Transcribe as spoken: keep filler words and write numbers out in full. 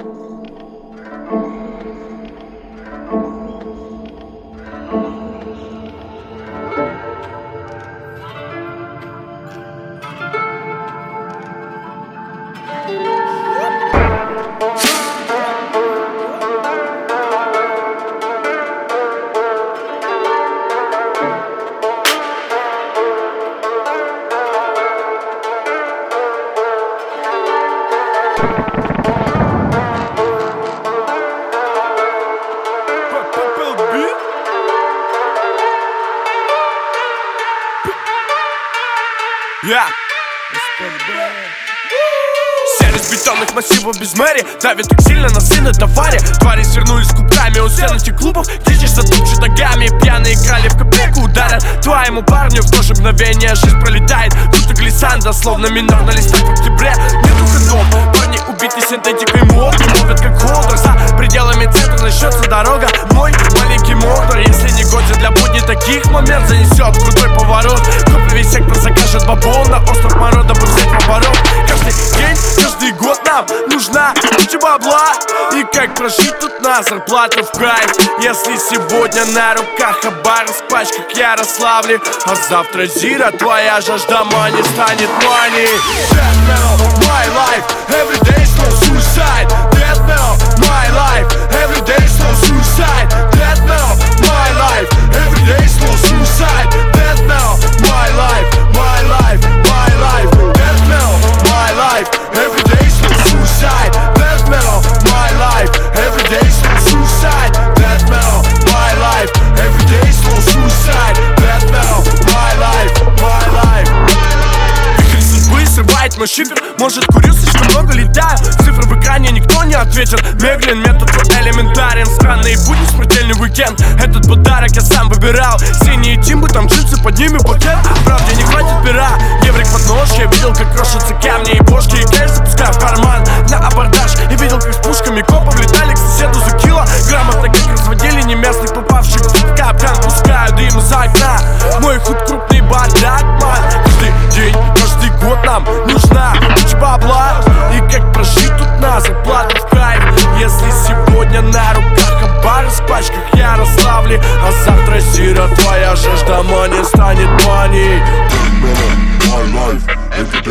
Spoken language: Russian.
Yeah. Серость бетонных массивов без мэри давит так сильно на сына товаре. Твари свернулись кубками у стен этих клубов, где затупчут ногами. Пьяные крали в копейку ударят твоему парню. В то же мгновение жизнь пролетает, будто глиссанда, словно минор на листах в октябре. Нету ходов, парни убиты синтетикой мод, не ловят как холдер. За пределами центра начнется дорога, мой маленький мордор. Если не годен для будней, таких момент занесет крутой поворот. Копли весь сектор закажет бабол на остров Моро, дабы взять в оборот. Каждый день, каждый год нам нужна куча бабла. И как прожить тут на зарплату в кайф, если сегодня на руках хабар в пачках Ярославли, а завтра зира твоя жажда мани станет мани. Death metal, my life, every day slow suicide. Death metal, my life, every day slow suicide. Death metal, my life, every day slow suicide. Death metal, my life, my life, my life. Death metal, my life, every day slow suicide. Death metal, my life, every day slow suicide. Death metal, my life, every day slow suicide. Death metal, my life, my life. Вихрь судьбы срывает мой шипер. Может, курю, слишком много летаю. Цифры в экране никто не ответит. Меглин, метод элементарен. Странные будни, смертельный уикенд. Этот подарок я сам выбирал. Синие тимбы, там джинсы, под ними пакет. Правде не хватит пера. Еврик под нож, я видел, как крошатся камни и бошки. И кэш запускаю в карман на абордаж. И видел, как с пушками копов летали к соседу за килограммов. Так как разводили неместных попавших в капкан. Пускаю дым из-за окна. Мой худ крупный бардак, ман. Каждый день, каждый год нам нужна куча бабла. И как прожить тут на зарплату в кайф, если сегодня на руках хабар в пачках Ярославли, а завтра зира твоя жажда мани станет мани.